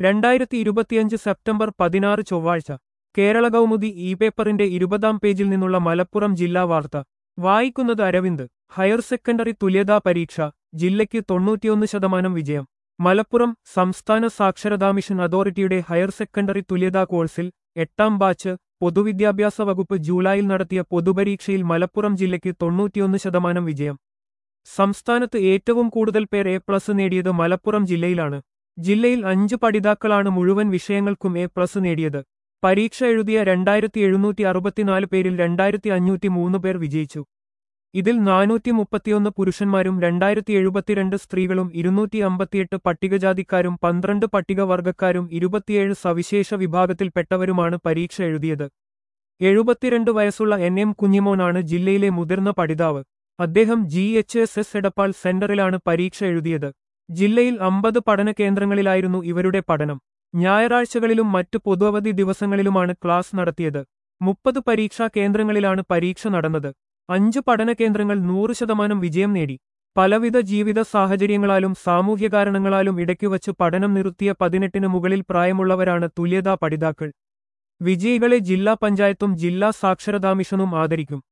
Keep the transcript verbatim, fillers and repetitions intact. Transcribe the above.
രണ്ടായിരത്തി ഇരുപത്തിയഞ്ച് സെപ്റ്റംബർ പതിനാറ് ചൊവ്വാഴ്ച കേരള കൗമുദി ഇ പേപ്പറിന്റെ ഇരുപതാം പേജിൽ നിന്നുള്ള മലപ്പുറം ജില്ലാ വാർത്ത വായിക്കുന്നത് അരവിന്ദ്. ഹയർ സെക്കൻഡറി തുല്യതാ പരീക്ഷ ജില്ലയ്ക്ക് തൊണ്ണൂറ്റിയൊന്ന് ശതമാനം വിജയം. മലപ്പുറം സംസ്ഥാന സാക്ഷരതാ മിഷൻ അതോറിറ്റിയുടെ ഹയർ സെക്കൻഡറി തുല്യതാ കോഴ്സിൽ എട്ടാം ബാച്ച് പൊതുവിദ്യാഭ്യാസ വകുപ്പ് ജൂലൈയിൽ നടത്തിയ പൊതുപരീക്ഷയിൽ മലപ്പുറം ജില്ലയ്ക്ക് തൊണ്ണൂറ്റിയൊന്ന് ശതമാനം വിജയം. സംസ്ഥാനത്ത് ഏറ്റവും കൂടുതൽ പേർ എ പ്ലസ് നേടിയത് മലപ്പുറം ജില്ലയിലാണ്. ജില്ലയിൽ അഞ്ച് പഠിതാക്കളാണ് മുഴുവൻ വിഷയങ്ങൾക്കും എ പ്ലസ് നേടിയത്. പരീക്ഷ എഴുതിയ രണ്ടായിരത്തി എഴുന്നൂറ്റി അറുപത്തിനാല് പേരിൽ രണ്ടായിരത്തി അഞ്ഞൂറ്റി മൂന്ന് പേർ വിജയിച്ചു. ഇതിൽ നാനൂറ്റി മുപ്പത്തിയൊന്ന് പുരുഷന്മാരും രണ്ടായിരത്തി എഴുപത്തിരണ്ട് സ്ത്രീകളും ഇരുന്നൂറ്റി അമ്പത്തിയെട്ട് പട്ടികജാതിക്കാരും പന്ത്രണ്ട് പട്ടികവർഗക്കാരും ഇരുപത്തിയേഴ് സവിശേഷ വിഭാഗത്തിൽപ്പെട്ടവരുമാണ് പരീക്ഷ എഴുതിയത്. എഴുപത്തിരണ്ട് വയസ്സുള്ള എൻ എം കുഞ്ഞിമോനാണ് ജില്ലയിലെ മുതിർന്ന പഠിതാവ്. അദ്ദേഹം G H S S Edappal സെന്ററിലാണ് പരീക്ഷ എഴുതിയത്. ജില്ലയിൽ അമ്പത് പഠന കേന്ദ്രങ്ങളിലായിരുന്നു ഇവരുടെ പഠനം. ഞായറാഴ്ചകളിലും മറ്റു പൊതുവധി ദിവസങ്ങളിലുമാണ് ക്ലാസ് നടത്തിയത്. മുപ്പത് പരീക്ഷാ കേന്ദ്രങ്ങളിലാണ് പരീക്ഷ നടന്നത്. അഞ്ച് പഠന കേന്ദ്രങ്ങൾ നൂറ് ശതമാനം വിജയം നേടി. പലവിധ ജീവിത സാഹചര്യങ്ങളാലും സാമൂഹ്യ കാരണങ്ങളാലും ഇടയ്ക്കുവച്ച് പഠനം നിർത്തിയ പതിനെട്ടിന് മുകളിൽ പ്രായമുള്ളവരാണ് തുല്യതാ പഠിതാക്കൾ. വിജയികളെ ജില്ലാ പഞ്ചായത്തും ജില്ലാ സാക്ഷരതാ മിഷനും ആദരിക്കും.